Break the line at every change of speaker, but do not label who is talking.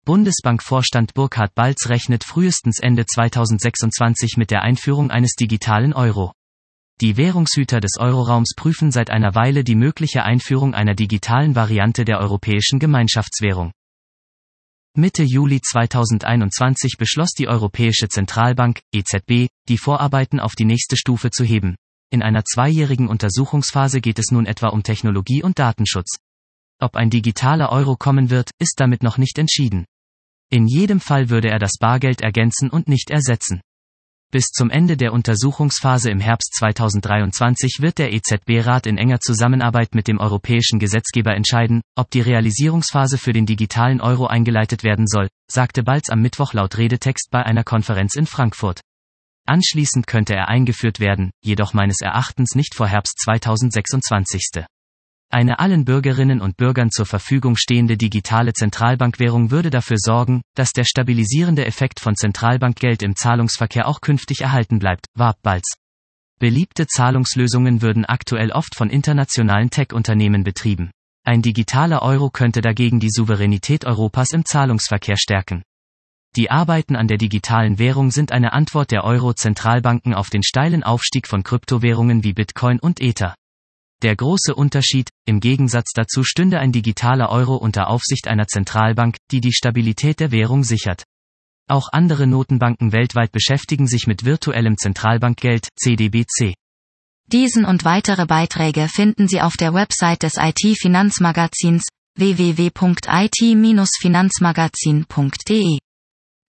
Bundesbankvorstand Burkhard Balz rechnet frühestens Ende 2026 mit der Einführung eines digitalen Euro. Die Währungshüter des Euroraums prüfen seit einer Weile die mögliche Einführung einer digitalen Variante der europäischen Gemeinschaftswährung. Mitte Juli 2021 beschloss die Europäische Zentralbank, EZB, die Vorarbeiten auf die nächste Stufe zu heben. In einer 2-jährigen Untersuchungsphase geht es nun etwa um Technologie und Datenschutz. Ob ein digitaler Euro kommen wird, ist damit noch nicht entschieden. In jedem Fall würde er das Bargeld ergänzen und nicht ersetzen. Bis zum Ende der Untersuchungsphase im Herbst 2023 wird der EZB-Rat in enger Zusammenarbeit mit dem europäischen Gesetzgeber entscheiden, ob die Realisierungsphase für den digitalen Euro eingeleitet werden soll, sagte Balz am Mittwoch laut Redetext bei einer Konferenz in Frankfurt. Anschließend könnte er eingeführt werden, jedoch meines Erachtens nicht vor Herbst 2026. Eine allen Bürgerinnen und Bürgern zur Verfügung stehende digitale Zentralbankwährung würde dafür sorgen, dass der stabilisierende Effekt von Zentralbankgeld im Zahlungsverkehr auch künftig erhalten bleibt, warb Balz. Beliebte Zahlungslösungen würden aktuell oft von internationalen Tech-Unternehmen betrieben. Ein digitaler Euro könnte dagegen die Souveränität Europas im Zahlungsverkehr stärken. Die Arbeiten an der digitalen Währung sind eine Antwort der Euro-Zentralbanken auf den steilen Aufstieg von Kryptowährungen wie Bitcoin und Ether. Der große Unterschied, im Gegensatz dazu stünde ein digitaler Euro unter Aufsicht einer Zentralbank, die die Stabilität der Währung sichert. Auch andere Notenbanken weltweit beschäftigen sich mit virtuellem Zentralbankgeld, CDBC.
Diesen und weitere Beiträge finden Sie auf der Website des IT-Finanzmagazins www.it-finanzmagazin.de.